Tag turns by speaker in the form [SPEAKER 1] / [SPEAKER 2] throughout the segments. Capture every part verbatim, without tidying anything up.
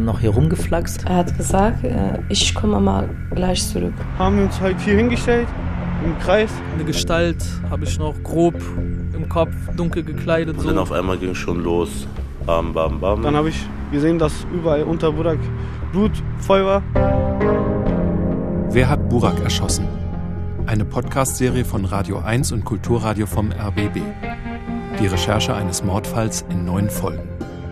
[SPEAKER 1] noch hier rumgeflaxt?
[SPEAKER 2] Er hat gesagt, ich komme mal gleich zurück.
[SPEAKER 3] Haben wir uns halt hier hingestellt, im Kreis.
[SPEAKER 4] Eine Gestalt habe ich noch grob im Kopf, dunkel gekleidet.
[SPEAKER 5] Und
[SPEAKER 4] so.
[SPEAKER 5] dann auf einmal ging es schon los. Bam, bam, bam.
[SPEAKER 3] Dann habe ich gesehen, dass überall unter Burak Blut voll war.
[SPEAKER 6] Wer hat Burak erschossen? Eine Podcast-Serie von Radio eins und Kulturradio vom R B B. Die Recherche eines Mordfalls in neun Folgen.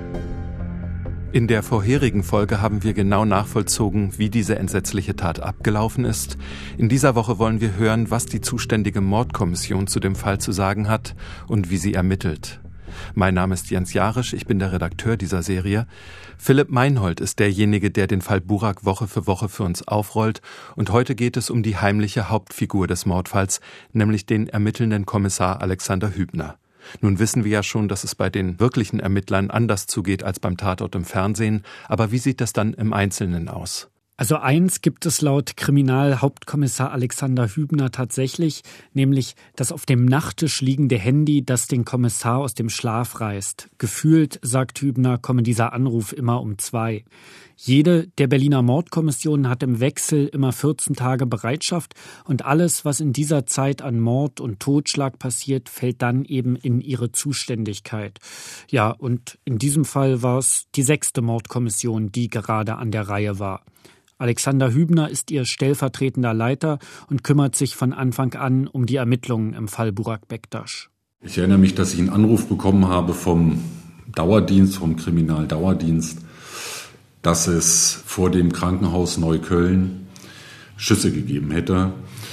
[SPEAKER 6] In der vorherigen Folge haben wir genau nachvollzogen, wie diese entsetzliche Tat abgelaufen ist. In dieser Woche wollen wir hören, was die zuständige Mordkommission zu dem Fall zu sagen hat und wie sie ermittelt. Mein Name ist Jens Jarisch, ich bin der Redakteur dieser Serie. Philipp Meinhold ist derjenige, der den Fall Burak Woche für Woche für uns aufrollt. Und heute geht es um die heimliche Hauptfigur des Mordfalls, nämlich den ermittelnden Kommissar Alexander Hübner. Nun wissen wir ja schon, dass es bei den wirklichen Ermittlern anders zugeht als beim Tatort im Fernsehen. Aber wie sieht das dann im Einzelnen aus?
[SPEAKER 7] Also eins gibt es laut Kriminalhauptkommissar Alexander Hübner tatsächlich, nämlich das auf dem Nachttisch liegende Handy, das den Kommissar aus dem Schlaf reißt. Gefühlt, sagt Hübner, komme dieser Anruf immer um zwei. Jede der Berliner Mordkommissionen hat im Wechsel immer vierzehn Tage Bereitschaft und alles, was in dieser Zeit an Mord und Totschlag passiert, fällt dann eben in ihre Zuständigkeit. Ja, und in diesem Fall war es die sechste Mordkommission, die gerade an der Reihe war. Alexander Hübner ist ihr stellvertretender Leiter und kümmert sich von Anfang an um die Ermittlungen im Fall Burak Bektaş.
[SPEAKER 8] Ich erinnere mich, dass ich einen Anruf bekommen habe vom Dauerdienst, vom Kriminaldauerdienst, dass es vor dem Krankenhaus Neukölln Schüsse gegeben hätte.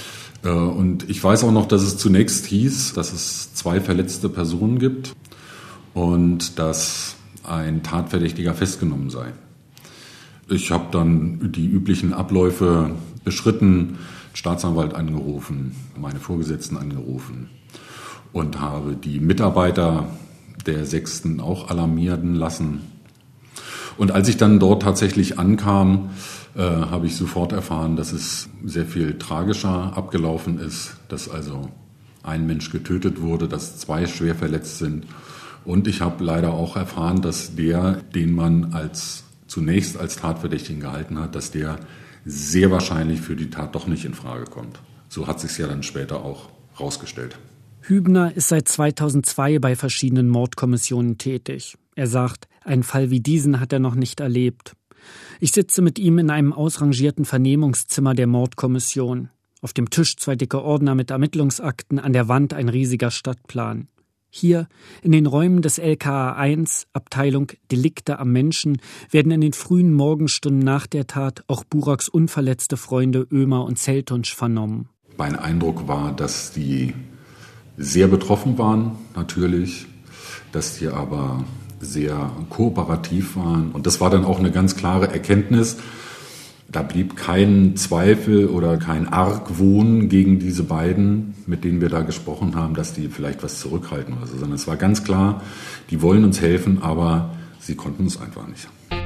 [SPEAKER 8] Und ich weiß auch noch, dass es zunächst hieß, dass es zwei verletzte Personen gibt und dass ein Tatverdächtiger festgenommen sei. Ich habe dann die üblichen Abläufe beschritten, Staatsanwalt angerufen, meine Vorgesetzten angerufen und habe die Mitarbeiter der Sechsten auch alarmieren lassen. Und als ich dann dort tatsächlich ankam, äh, habe ich sofort erfahren, dass es sehr viel tragischer abgelaufen ist, dass also ein Mensch getötet wurde, dass zwei schwer verletzt sind. Und ich habe leider auch erfahren, dass der, den man als zunächst als Tatverdächtigen gehalten hat, dass der sehr wahrscheinlich für die Tat doch nicht in Frage kommt. So hat sich's ja dann später auch rausgestellt.
[SPEAKER 7] Hübner ist seit zweitausendzwei bei verschiedenen Mordkommissionen tätig. Er sagt, einen Fall wie diesen hat er noch nicht erlebt. Ich sitze mit ihm in einem ausrangierten Vernehmungszimmer der Mordkommission. Auf dem Tisch zwei dicke Ordner mit Ermittlungsakten, an der Wand ein riesiger Stadtplan. Hier, in den Räumen des L K A eins, Abteilung Delikte am Menschen, werden in den frühen Morgenstunden nach der Tat auch Buraks unverletzte Freunde Ömer und Zeltunsch vernommen.
[SPEAKER 8] Mein Eindruck war, dass die sehr betroffen waren, natürlich, dass die aber sehr kooperativ waren. Und das war dann auch eine ganz klare Erkenntnis. Da blieb kein Zweifel oder kein Argwohn gegen diese beiden, mit denen wir da gesprochen haben, dass die vielleicht was zurückhalten oder so, sondern es war ganz klar, die wollen uns helfen, aber sie konnten es einfach nicht.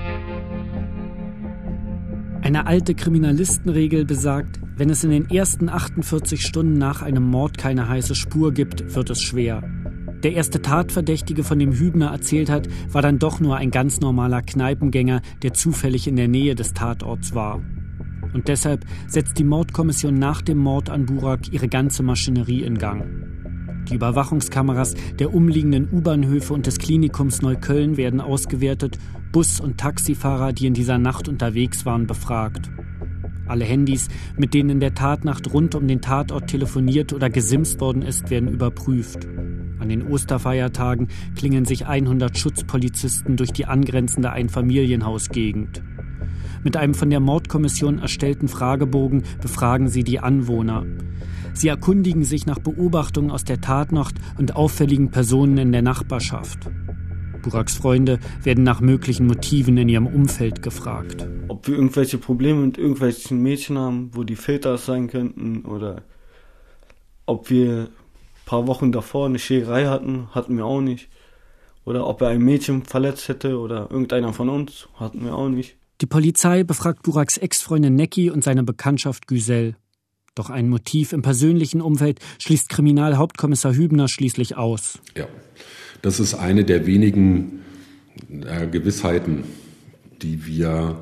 [SPEAKER 7] Eine alte Kriminalistenregel besagt, wenn es in den ersten achtundvierzig Stunden nach einem Mord keine heiße Spur gibt, wird es schwer. Der erste Tatverdächtige, von dem Hübner erzählt hat, war dann doch nur ein ganz normaler Kneipengänger, der zufällig in der Nähe des Tatorts war. Und deshalb setzt die Mordkommission nach dem Mord an Burak ihre ganze Maschinerie in Gang. Die Überwachungskameras der umliegenden U-Bahnhöfe und des Klinikums Neukölln werden ausgewertet, Bus- und Taxifahrer, die in dieser Nacht unterwegs waren, befragt. Alle Handys, mit denen in der Tatnacht rund um den Tatort telefoniert oder gesimst worden ist, werden überprüft. An den Osterfeiertagen klingeln sich hundert Schutzpolizisten durch die angrenzende Einfamilienhausgegend. Mit einem von der Mordkommission erstellten Fragebogen befragen sie die Anwohner. Sie erkundigen sich nach Beobachtungen aus der Tatnacht und auffälligen Personen in der Nachbarschaft. Buraks Freunde werden nach möglichen Motiven in ihrem Umfeld gefragt.
[SPEAKER 3] Ob wir irgendwelche Probleme mit irgendwelchen Mädchen haben, wo die Väter sein könnten, oder ob wir ein paar Wochen davor eine Schlägerei hatten, hatten wir auch nicht. Oder ob er ein Mädchen verletzt hätte oder irgendeiner von uns, hatten wir auch nicht.
[SPEAKER 7] Die Polizei befragt Buraks Ex-Freundin Necki und seine Bekanntschaft Güzel. Doch ein Motiv im persönlichen Umfeld schließt Kriminalhauptkommissar Hübner schließlich aus.
[SPEAKER 8] Ja, das ist eine der wenigen äh, Gewissheiten die wir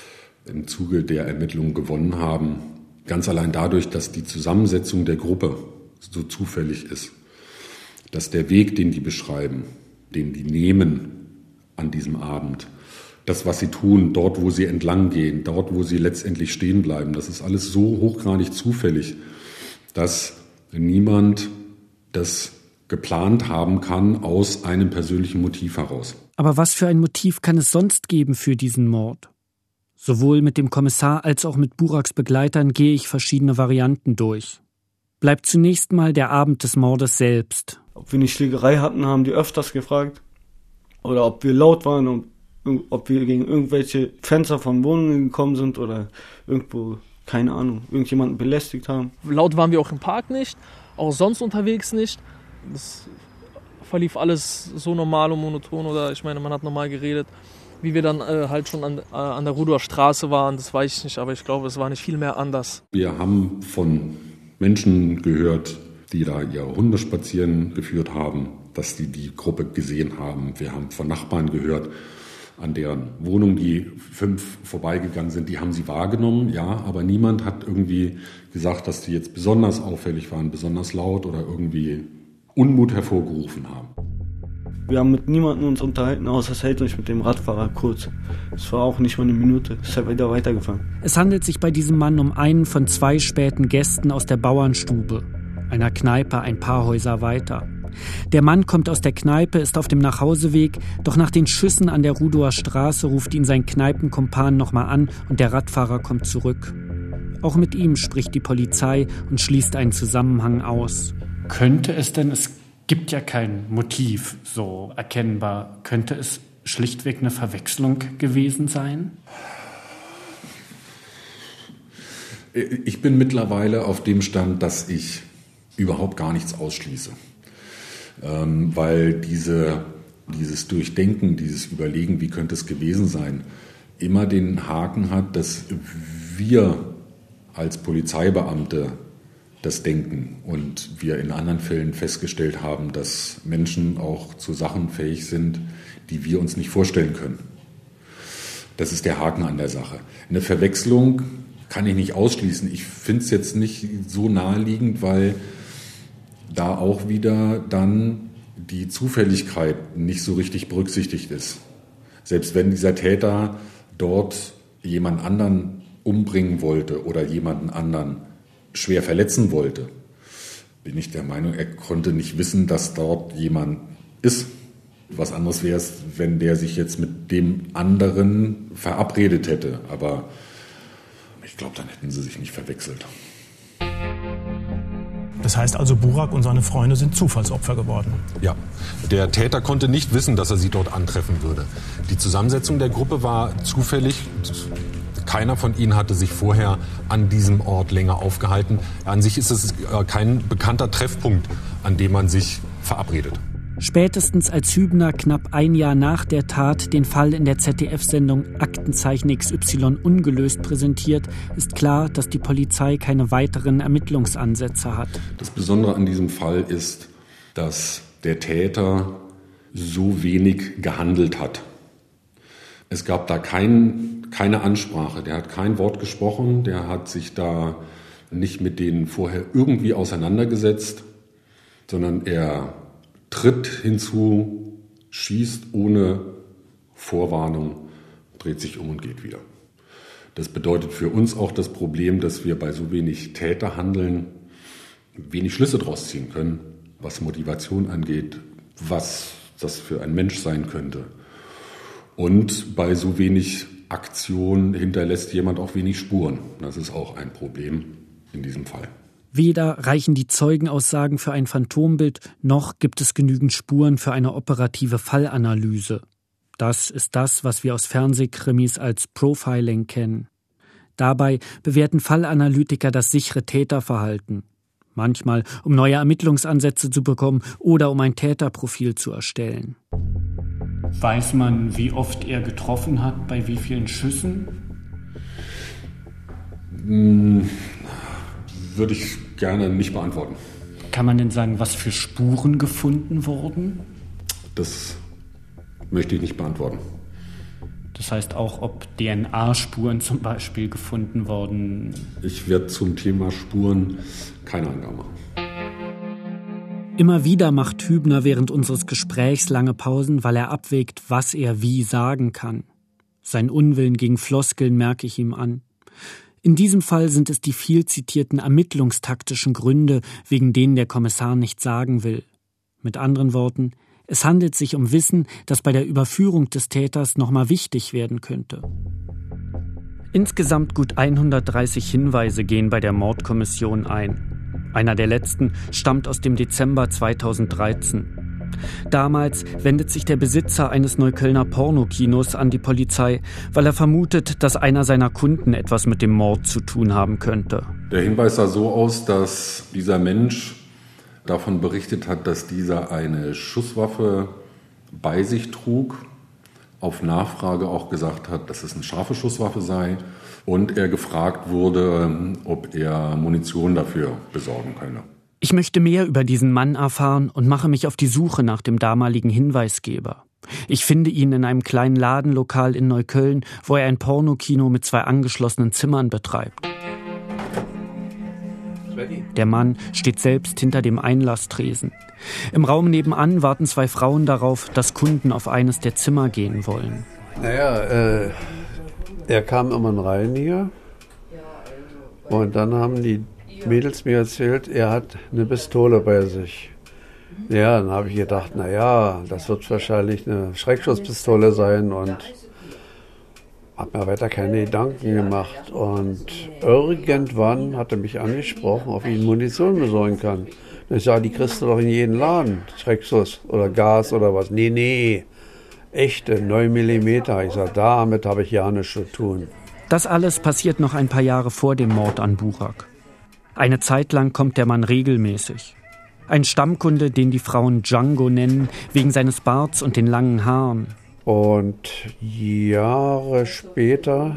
[SPEAKER 8] im Zuge der Ermittlungen gewonnen haben. Ganz allein dadurch, dass die Zusammensetzung der Gruppe so zufällig ist, dass der Weg, den die beschreiben, den die nehmen an diesem Abend, das, was sie tun, dort, wo sie entlang gehen, dort, wo sie letztendlich stehen bleiben, das ist alles so hochgradig zufällig, dass niemand das geplant haben kann aus einem persönlichen Motiv heraus.
[SPEAKER 7] Aber was für ein Motiv kann es sonst geben für diesen Mord? Sowohl mit dem Kommissar als auch mit Buraks Begleitern gehe ich verschiedene Varianten durch. Bleibt zunächst mal der Abend des Mordes selbst.
[SPEAKER 3] Ob wir eine Schlägerei hatten, haben die öfters gefragt. Oder ob wir laut waren und ob wir gegen irgendwelche Fenster von Wohnungen gekommen sind oder irgendwo, keine Ahnung, irgendjemanden belästigt haben.
[SPEAKER 4] Laut waren wir auch im Park nicht, auch sonst unterwegs nicht. Das verlief alles so normal und monoton, oder ich meine, man hat normal geredet. Wie wir dann äh, halt schon an, äh, an der Rudower Straße waren, das weiß ich nicht, aber ich glaube, es war nicht viel mehr anders.
[SPEAKER 8] Wir haben von Menschen gehört, die da ihre Hunde spazieren geführt haben, dass die die Gruppe gesehen haben. Wir haben von Nachbarn gehört, an deren Wohnung die fünf vorbeigegangen sind, die haben sie wahrgenommen, ja, aber niemand hat irgendwie gesagt, dass die jetzt besonders auffällig waren, besonders laut oder irgendwie Unmut hervorgerufen haben.
[SPEAKER 3] Wir haben mit niemandem uns unterhalten, außer Seldrich mit dem Radfahrer kurz. Es war auch nicht mal eine Minute, es ist wieder weitergefahren.
[SPEAKER 7] Es handelt sich bei diesem Mann um einen von zwei späten Gästen aus der Bauernstube, einer Kneipe ein paar Häuser weiter. Der Mann kommt aus der Kneipe, ist auf dem Nachhauseweg, doch nach den Schüssen an der Rudower Straße ruft ihn sein Kneipenkumpan nochmal an und der Radfahrer kommt zurück. Auch mit ihm spricht die Polizei und schließt einen Zusammenhang aus.
[SPEAKER 1] Könnte es denn, es gibt ja kein Motiv so erkennbar, könnte es schlichtweg eine Verwechslung gewesen sein?
[SPEAKER 8] Ich bin mittlerweile auf dem Stand, dass ich überhaupt gar nichts ausschließe. Ähm, weil diese, dieses Durchdenken, dieses Überlegen, wie könnte es gewesen sein, immer den Haken hat, dass wir als Polizeibeamte das denken und wir in anderen Fällen festgestellt haben, dass Menschen auch zu Sachen fähig sind, die wir uns nicht vorstellen können. Das ist der Haken an der Sache. Eine Verwechslung kann ich nicht ausschließen. Ich finde es jetzt nicht so naheliegend, weil da auch wieder dann die Zufälligkeit nicht so richtig berücksichtigt ist. Selbst wenn dieser Täter dort jemand anderen umbringen wollte oder jemanden anderen schwer verletzen wollte, bin ich der Meinung, er konnte nicht wissen, dass dort jemand ist. Was anderes wäre es, wenn der sich jetzt mit dem anderen verabredet hätte. Aber ich glaube, dann hätten sie sich nicht verwechselt.
[SPEAKER 9] Das heißt also, Burak und seine Freunde sind Zufallsopfer geworden.
[SPEAKER 10] Ja, der Täter konnte nicht wissen, dass er sie dort antreffen würde. Die Zusammensetzung der Gruppe war zufällig. Keiner von ihnen hatte sich vorher an diesem Ort länger aufgehalten. An sich ist es kein bekannter Treffpunkt, an dem man sich verabredet.
[SPEAKER 7] Spätestens als Hübner knapp ein Jahr nach der Tat den Fall in der Z D F-Sendung Aktenzeichen X Y ungelöst präsentiert, ist klar, dass die Polizei keine weiteren Ermittlungsansätze hat.
[SPEAKER 8] Das Besondere an diesem Fall ist, dass der Täter so wenig gehandelt hat. Es gab da kein, keine Ansprache, der hat kein Wort gesprochen, der hat sich da nicht mit denen vorher irgendwie auseinandergesetzt, sondern er tritt hinzu, schießt ohne Vorwarnung, dreht sich um und geht wieder. Das bedeutet für uns auch das Problem, dass wir bei so wenig Täterhandeln wenig Schlüsse draus ziehen können, was Motivation angeht, was das für ein Mensch sein könnte. Und bei so wenig Aktion hinterlässt jemand auch wenig Spuren. Das ist auch ein Problem in diesem Fall.
[SPEAKER 7] Weder reichen die Zeugenaussagen für ein Phantombild, noch gibt es genügend Spuren für eine operative Fallanalyse. Das ist das, was wir aus Fernsehkrimis als Profiling kennen. Dabei bewerten Fallanalytiker das sichere Täterverhalten. Manchmal, um neue Ermittlungsansätze zu bekommen oder um ein Täterprofil zu erstellen.
[SPEAKER 1] Weiß man, wie oft er getroffen hat, bei wie vielen Schüssen?
[SPEAKER 8] Hm, würde ich gerne nicht beantworten.
[SPEAKER 1] Kann man denn sagen, was für Spuren gefunden wurden?
[SPEAKER 8] Das möchte ich nicht beantworten.
[SPEAKER 1] Das heißt auch, ob D N A-Spuren zum Beispiel gefunden wurden.
[SPEAKER 8] Ich werde zum Thema Spuren keine Angabe machen.
[SPEAKER 7] Immer wieder macht Hübner während unseres Gesprächs lange Pausen, weil er abwägt, was er wie sagen kann. Sein Unwillen gegen Floskeln merke ich ihm an. In diesem Fall sind es die viel zitierten ermittlungstaktischen Gründe, wegen denen der Kommissar nichts sagen will. Mit anderen Worten, es handelt sich um Wissen, das bei der Überführung des Täters nochmal wichtig werden könnte. Insgesamt gut hundertdreißig Hinweise gehen bei der Mordkommission ein. Einer der letzten stammt aus dem Dezember zweitausenddreizehn. Damals wendet sich der Besitzer eines Neuköllner Pornokinos an die Polizei, weil er vermutet, dass einer seiner Kunden etwas mit dem Mord zu tun haben könnte.
[SPEAKER 8] Der Hinweis sah so aus, dass dieser Mensch davon berichtet hat, dass dieser eine Schusswaffe bei sich trug, auf Nachfrage auch gesagt hat, dass es eine scharfe Schusswaffe sei und er gefragt wurde, ob er Munition dafür besorgen könne.
[SPEAKER 7] Ich möchte mehr über diesen Mann erfahren und mache mich auf die Suche nach dem damaligen Hinweisgeber. Ich finde ihn in einem kleinen Ladenlokal in Neukölln, wo er ein Pornokino mit zwei angeschlossenen Zimmern betreibt. Der Mann steht selbst hinter dem Einlasstresen. Im Raum nebenan warten zwei Frauen darauf, dass Kunden auf eines der Zimmer gehen wollen.
[SPEAKER 11] Naja, äh, er kam immer rein hier und dann haben die Mädels mir erzählt, er hat eine Pistole bei sich. Ja, dann habe ich gedacht, naja, das wird wahrscheinlich eine Schreckschusspistole sein und habe mir weiter keine Gedanken gemacht. Und irgendwann hat er mich angesprochen, ob ich ihm Munition besorgen kann. Und ich sage, die kriegst du doch in jeden Laden, Schreckschuss oder Gas oder was. Nee, nee, echte neun Millimeter. Ich sage, damit habe ich ja nichts zu tun.
[SPEAKER 7] Das alles passiert noch ein paar Jahre vor dem Mord an Burak. Eine Zeit lang kommt der Mann regelmäßig. Ein Stammkunde, den die Frauen Django nennen, wegen seines Barts und den langen Haaren.
[SPEAKER 11] Und Jahre später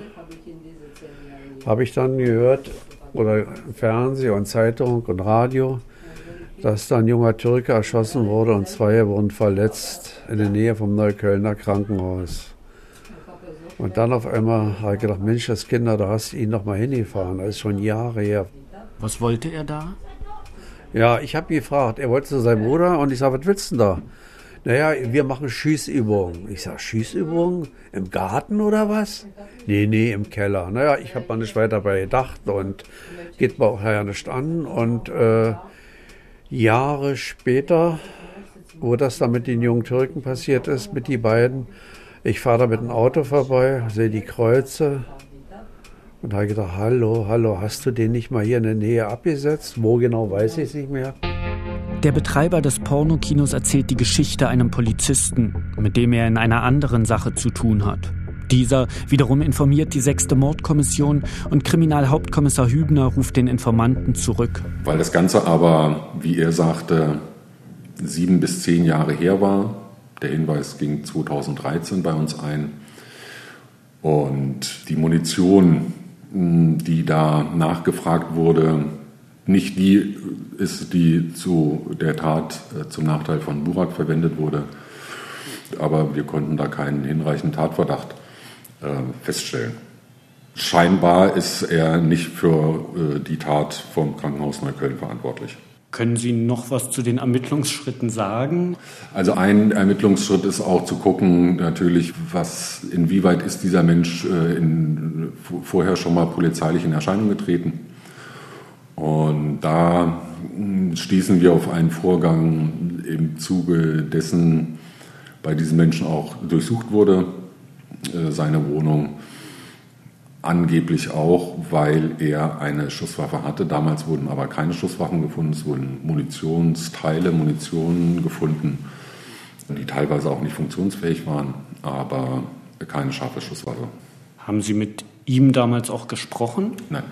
[SPEAKER 11] habe ich dann gehört, oder im Fernsehen und Zeitung und Radio, dass da ein junger Türke erschossen wurde und zwei wurden verletzt in der Nähe vom Neuköllner Krankenhaus. Und dann auf einmal habe ich gedacht, Mensch, das Kinder, da hast du ihn noch mal hingefahren. Das ist schon Jahre her.
[SPEAKER 1] Was wollte er da?
[SPEAKER 11] Ja, ich habe gefragt, er wollte zu seinem Bruder und ich sage, was willst du denn da? Naja, wir machen Schießübungen. Ich sage, Schießübungen? Im Garten oder was? Nee, nee, im Keller. Naja, ich habe mal nicht weiter dabei gedacht und geht mir auch ja nicht an. Und äh, Jahre später, wo das dann mit den jungen Türken passiert ist, mit den beiden, ich fahre da mit dem Auto vorbei, sehe die Kreuze und habe gedacht, hallo, hallo, hast du den nicht mal hier in der Nähe abgesetzt? Wo genau, weiß ich es nicht mehr.
[SPEAKER 7] Der Betreiber des Pornokinos erzählt die Geschichte einem Polizisten, mit dem er in einer anderen Sache zu tun hat. Dieser wiederum informiert die sechste Mordkommission und Kriminalhauptkommissar Hübner ruft den Informanten zurück.
[SPEAKER 8] Weil das Ganze aber, wie er sagte, sieben bis zehn Jahre her war. Der Hinweis ging zweitausenddreizehn bei uns ein. Und die Munition, die da nachgefragt wurde, nicht die ist, die zu der Tat äh, zum Nachteil von Burak verwendet wurde. Aber wir konnten da keinen hinreichenden Tatverdacht äh, feststellen. Scheinbar ist er nicht für äh, die Tat vom Krankenhaus Neukölln verantwortlich.
[SPEAKER 1] Können Sie noch was zu den Ermittlungsschritten sagen?
[SPEAKER 8] Also ein Ermittlungsschritt ist auch zu gucken, natürlich, was, inwieweit ist dieser Mensch äh, in, vorher schon mal polizeilich in Erscheinung getreten. Und da stießen wir auf einen Vorgang im Zuge dessen bei diesem Menschen auch durchsucht wurde, äh, seine Wohnung. Angeblich auch, weil er eine Schusswaffe hatte. Damals wurden aber keine Schusswaffen gefunden. Es wurden Munitionsteile, Munition gefunden, die teilweise auch nicht funktionsfähig waren, aber keine scharfe Schusswaffe.
[SPEAKER 1] Haben Sie mit ihm damals auch gesprochen?
[SPEAKER 8] Nein.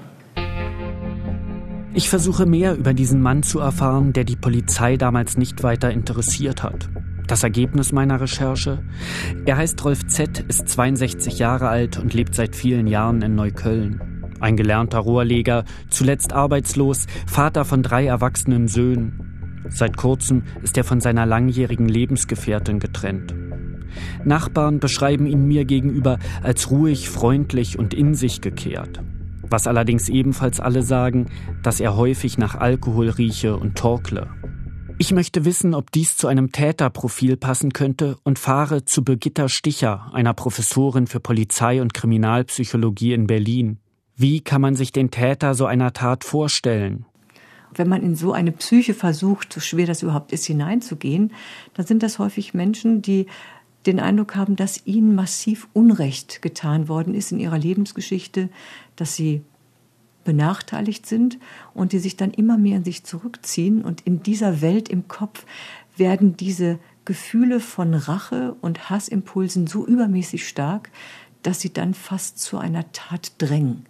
[SPEAKER 7] Ich versuche mehr über diesen Mann zu erfahren, der die Polizei damals nicht weiter interessiert hat. Das Ergebnis meiner Recherche? Er heißt Rolf Z., ist zweiundsechzig Jahre alt und lebt seit vielen Jahren in Neukölln. Ein gelernter Rohrleger, zuletzt arbeitslos, Vater von drei erwachsenen Söhnen. Seit kurzem ist er von seiner langjährigen Lebensgefährtin getrennt. Nachbarn beschreiben ihn mir gegenüber als ruhig, freundlich und in sich gekehrt. Was allerdings ebenfalls alle sagen, dass er häufig nach Alkohol rieche und torkle. Ich möchte wissen, ob dies zu einem Täterprofil passen könnte und fahre zu Birgitta Sticher, einer Professorin für Polizei- und Kriminalpsychologie in Berlin. Wie kann man sich den Täter so einer Tat vorstellen?
[SPEAKER 12] Wenn man in so eine Psyche versucht, so schwer das überhaupt ist, hineinzugehen, dann sind das häufig Menschen, die den Eindruck haben, dass ihnen massiv Unrecht getan worden ist in ihrer Lebensgeschichte, dass sie benachteiligt sind und die sich dann immer mehr in sich zurückziehen. Und in dieser Welt im Kopf werden diese Gefühle von Rache und Hassimpulsen so übermäßig stark, dass sie dann fast zu einer Tat drängen.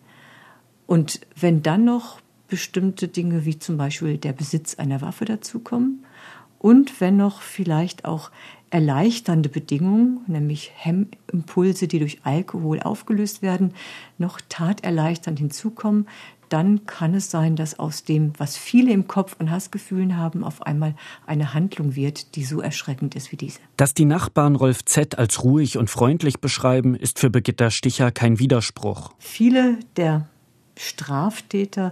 [SPEAKER 12] Und wenn dann noch bestimmte Dinge wie zum Beispiel der Besitz einer Waffe dazukommen und wenn noch vielleicht auch erleichternde Bedingungen, nämlich Hemmimpulse, die durch Alkohol aufgelöst werden, noch taterleichternd hinzukommen, dann kann es sein, dass aus dem, was viele im Kopf an Hassgefühlen haben, auf einmal eine Handlung wird, die so erschreckend ist wie diese.
[SPEAKER 7] Dass die Nachbarn Rolf Z. als ruhig und freundlich beschreiben, ist für Birgitta Sticher kein Widerspruch.
[SPEAKER 12] Viele der Straftäter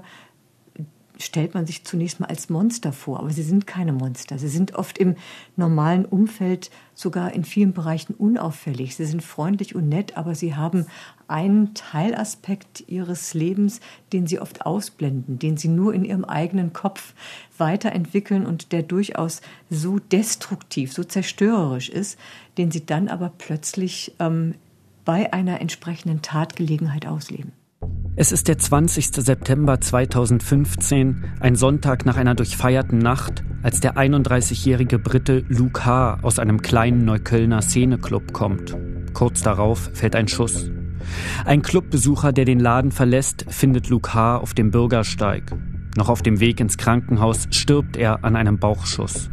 [SPEAKER 12] stellt man sich zunächst mal als Monster vor, aber sie sind keine Monster. Sie sind oft im normalen Umfeld sogar in vielen Bereichen unauffällig. Sie sind freundlich und nett, aber sie haben einen Teilaspekt ihres Lebens, den sie oft ausblenden, den sie nur in ihrem eigenen Kopf weiterentwickeln und der durchaus so destruktiv, so zerstörerisch ist, den sie dann aber plötzlich ähm, bei einer entsprechenden Tatgelegenheit ausleben.
[SPEAKER 7] Es ist der zwanzigster September zweitausendfünfzehn, ein Sonntag nach einer durchfeierten Nacht, als der einunddreißigjährige Brite Luke H. aus einem kleinen Neuköllner Szeneclub kommt. Kurz darauf fällt ein Schuss. Ein Clubbesucher, der den Laden verlässt, findet Luke H. auf dem Bürgersteig. Noch auf dem Weg ins Krankenhaus stirbt er an einem Bauchschuss.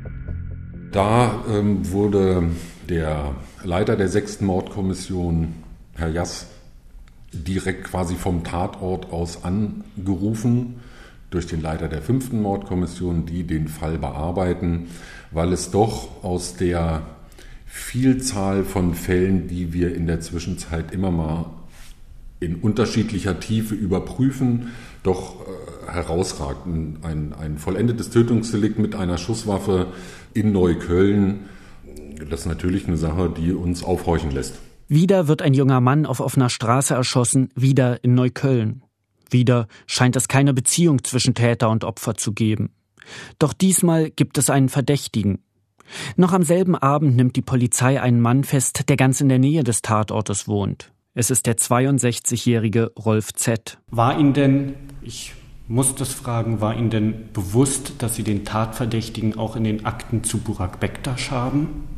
[SPEAKER 8] Da ähm, wurde der Leiter der sechsten Mordkommission, Herr Jass, direkt quasi vom Tatort aus angerufen durch den Leiter der fünften Mordkommission, die den Fall bearbeiten, weil es doch aus der Vielzahl von Fällen, die wir in der Zwischenzeit immer mal in unterschiedlicher Tiefe überprüfen, doch äh, herausragt. Ein, ein vollendetes Tötungsdelikt mit einer Schusswaffe in Neukölln, das ist natürlich eine Sache, die uns aufhorchen lässt.
[SPEAKER 7] Wieder wird ein junger Mann auf offener Straße erschossen, wieder in Neukölln. Wieder scheint es keine Beziehung zwischen Täter und Opfer zu geben. Doch diesmal gibt es einen Verdächtigen. Noch am selben Abend nimmt die Polizei einen Mann fest, der ganz in der Nähe des Tatortes wohnt. Es ist der zweiundsechzigjährige Rolf Z.
[SPEAKER 1] War Ihnen denn, ich muss das fragen, war Ihnen denn bewusst, dass Sie den Tatverdächtigen auch in den Akten zu Burak Bektaş haben?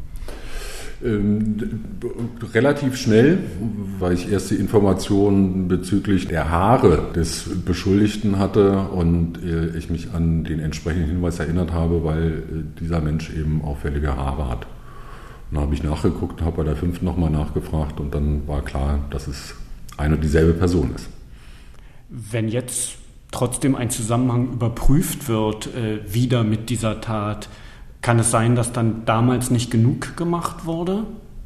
[SPEAKER 8] Ähm, relativ schnell, weil ich erst die Informationen bezüglich der Haare des Beschuldigten hatte und äh, ich mich an den entsprechenden Hinweis erinnert habe, weil äh, dieser Mensch eben auffällige Haare hat. Und dann habe ich nachgeguckt, habe bei der fünften nochmal nachgefragt und dann war klar, dass es eine und dieselbe Person ist.
[SPEAKER 1] Wenn jetzt trotzdem ein Zusammenhang überprüft wird, äh, wieder mit dieser Tat, kann es sein, dass dann damals nicht genug gemacht wurde?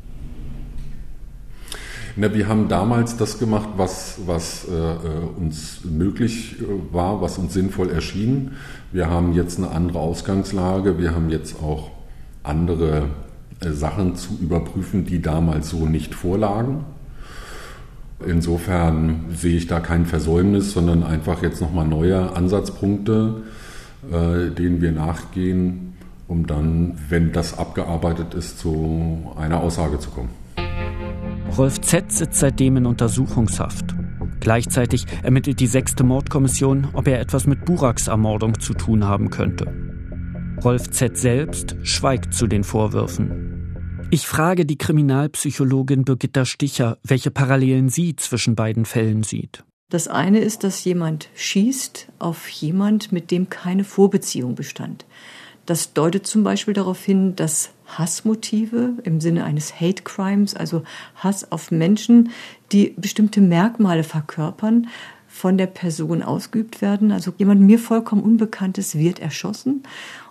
[SPEAKER 8] Na, wir haben damals das gemacht, was, was äh, uns möglich war, was uns sinnvoll erschien. Wir haben jetzt eine andere Ausgangslage. Wir haben jetzt auch andere äh, Sachen zu überprüfen, die damals so nicht vorlagen. Insofern sehe ich da kein Versäumnis, sondern einfach jetzt nochmal neue Ansatzpunkte, äh, denen wir nachgehen, um dann, wenn das abgearbeitet ist, zu einer Aussage zu kommen.
[SPEAKER 7] Rolf Z. sitzt seitdem in Untersuchungshaft. Gleichzeitig ermittelt die sechste Mordkommission, ob er etwas mit Buraks Ermordung zu tun haben könnte. Rolf Z. selbst schweigt zu den Vorwürfen. Ich frage die Kriminalpsychologin Birgitta Sticher, welche Parallelen sie zwischen beiden Fällen sieht.
[SPEAKER 12] Das eine ist, dass jemand schießt auf jemand, mit dem keine Vorbeziehung bestand. Das deutet zum Beispiel darauf hin, dass Hassmotive im Sinne eines Hate Crimes, also Hass auf Menschen, die bestimmte Merkmale verkörpern, von der Person ausgeübt werden. Also jemand mir vollkommen Unbekanntes wird erschossen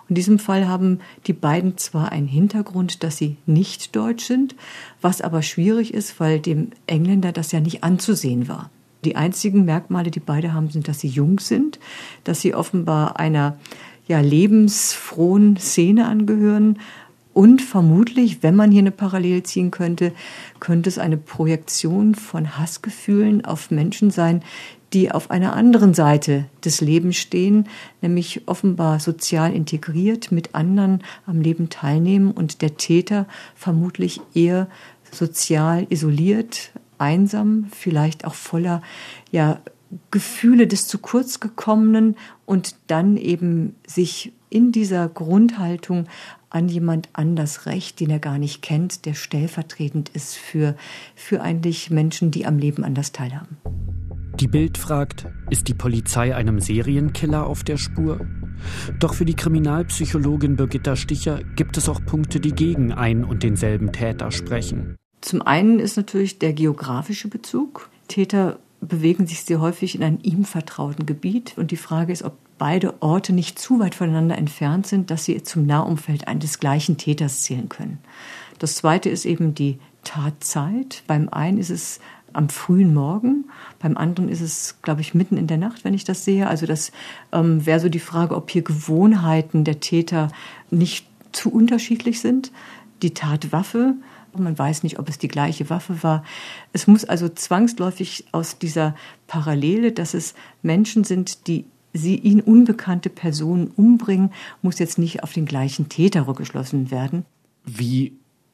[SPEAKER 12] In diesem Fall haben die beiden zwar einen Hintergrund, dass sie nicht deutsch sind, was aber schwierig ist, weil dem Engländer das ja nicht anzusehen war. Die einzigen Merkmale, die beide haben, sind, dass sie jung sind, dass sie offenbar einer ja, lebensfrohen Szene angehören. Und vermutlich, wenn man hier eine Parallele ziehen könnte, könnte es eine Projektion von Hassgefühlen auf Menschen sein, die auf einer anderen Seite des Lebens stehen, nämlich offenbar sozial integriert mit anderen am Leben teilnehmen und der Täter vermutlich eher sozial isoliert, einsam, vielleicht auch voller ja, Gefühle des zu kurz gekommenen und dann eben sich in dieser Grundhaltung an jemand anders rächt, den er gar nicht kennt, der stellvertretend ist für, für eigentlich Menschen, die am Leben anders teilhaben.
[SPEAKER 7] Die Bild fragt, ist die Polizei einem Serienkiller auf der Spur? Doch für die Kriminalpsychologin Birgitta Sticher gibt es auch Punkte, die gegen ein und denselben Täter sprechen.
[SPEAKER 12] Zum einen ist natürlich der geografische Bezug. Täter bewegen sich sehr häufig in einem ihm vertrauten Gebiet. Und die Frage ist, ob beide Orte nicht zu weit voneinander entfernt sind, dass sie zum Nahumfeld eines gleichen Täters zählen können. Das Zweite ist eben die Tatzeit. Beim einen ist es am frühen Morgen, beim anderen ist es, glaube ich, mitten in der Nacht, wenn ich das sehe. Also das ähm, wäre so die Frage, ob hier Gewohnheiten der Täter nicht zu unterschiedlich sind. Die Tatwaffe, man weiß nicht, ob es die gleiche Waffe war. Es muss also zwangsläufig aus dieser Parallele, dass es Menschen sind, die sie ihnen unbekannte Personen umbringen, muss jetzt nicht auf den gleichen Täter rückgeschlossen werden.
[SPEAKER 1] Wie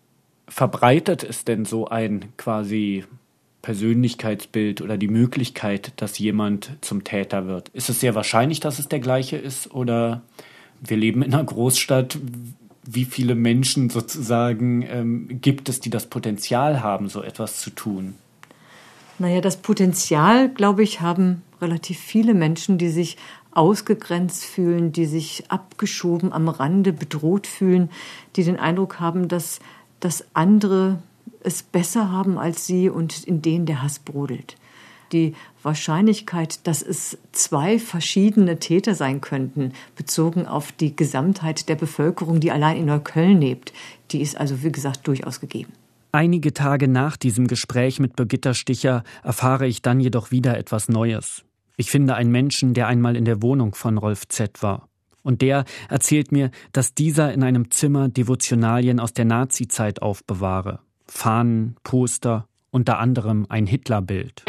[SPEAKER 1] verbreitet ist denn so ein quasi Persönlichkeitsbild oder die Möglichkeit, dass jemand zum Täter wird? Ist es sehr wahrscheinlich, dass es der gleiche ist? Oder wir leben in einer Großstadt, wie viele Menschen sozusagen ähm, gibt es, die das Potenzial haben, so etwas zu tun?
[SPEAKER 12] Naja, das Potenzial, glaube ich, haben relativ viele Menschen, die sich ausgegrenzt fühlen, die sich abgeschoben am Rande bedroht fühlen, die den Eindruck haben, dass, dass andere es besser haben als sie und in denen der Hass brodelt. Die Wahrscheinlichkeit, dass es zwei verschiedene Täter sein könnten, bezogen auf die Gesamtheit der Bevölkerung, die allein in Neukölln lebt, die ist also, wie gesagt, durchaus gegeben.
[SPEAKER 7] Einige Tage nach diesem Gespräch mit Birgitta Sticher erfahre ich dann jedoch wieder etwas Neues. Ich finde einen Menschen, der einmal in der Wohnung von Rolf Z. war. Und der erzählt mir, dass dieser in einem Zimmer Devotionalien aus der Nazizeit aufbewahre. Fahnen, Poster, unter anderem ein Hitlerbild.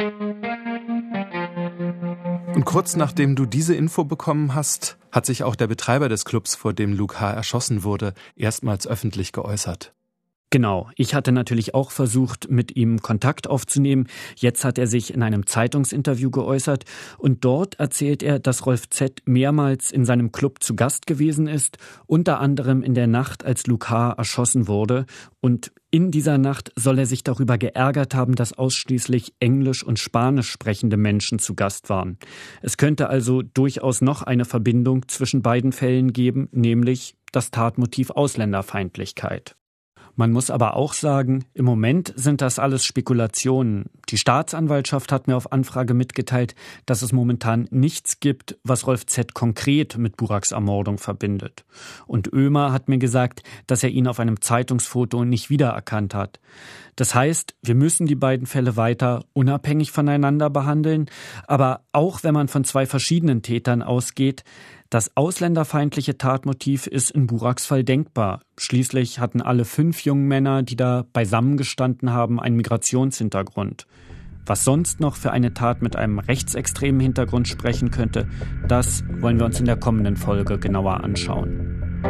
[SPEAKER 6] Und kurz nachdem du diese Info bekommen hast, hat sich auch der Betreiber des Clubs, vor dem Luke H. erschossen wurde, erstmals öffentlich geäußert.
[SPEAKER 7] Genau, ich hatte natürlich auch versucht, mit ihm Kontakt aufzunehmen. Jetzt hat er sich in einem Zeitungsinterview geäußert und dort erzählt er, dass Rolf Z. mehrmals in seinem Club zu Gast gewesen ist, unter anderem in der Nacht, als Luke H. erschossen wurde. Und in dieser Nacht soll er sich darüber geärgert haben, dass ausschließlich Englisch und Spanisch sprechende Menschen zu Gast waren. Es könnte also durchaus noch eine Verbindung zwischen beiden Fällen geben, nämlich das Tatmotiv Ausländerfeindlichkeit. Man muss aber auch sagen, im Moment sind das alles Spekulationen. Die Staatsanwaltschaft hat mir auf Anfrage mitgeteilt, dass es momentan nichts gibt, was Rolf Z. konkret mit Buraks Ermordung verbindet. Und Ömer hat mir gesagt, dass er ihn auf einem Zeitungsfoto nicht wiedererkannt hat. Das heißt, wir müssen die beiden Fälle weiter unabhängig voneinander behandeln. Aber auch wenn man von zwei verschiedenen Tätern ausgeht, das ausländerfeindliche Tatmotiv ist in Buraks Fall denkbar. Schließlich hatten alle fünf jungen Männer, die da beisammen gestanden haben, einen Migrationshintergrund. Was sonst noch für eine Tat mit einem rechtsextremen Hintergrund sprechen könnte, das wollen wir uns in der kommenden Folge genauer anschauen.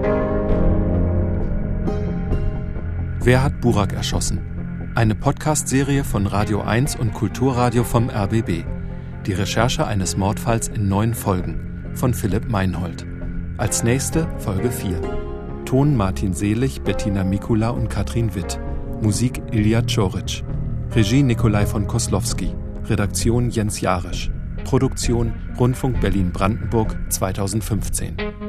[SPEAKER 6] Wer hat Burak erschossen? Eine Podcast-Serie von Radio eins und Kulturradio vom R B B. Die Recherche eines Mordfalls in neun Folgen. Von Philipp Meinhold. Als nächste Folge vier. Ton Martin Selig, Bettina Mikula und Katrin Witt. Musik Ilja Czoric. Regie Nikolai von Koslowski. Redaktion Jens Jarisch. Produktion Rundfunk Berlin-Brandenburg zweitausendfünfzehn.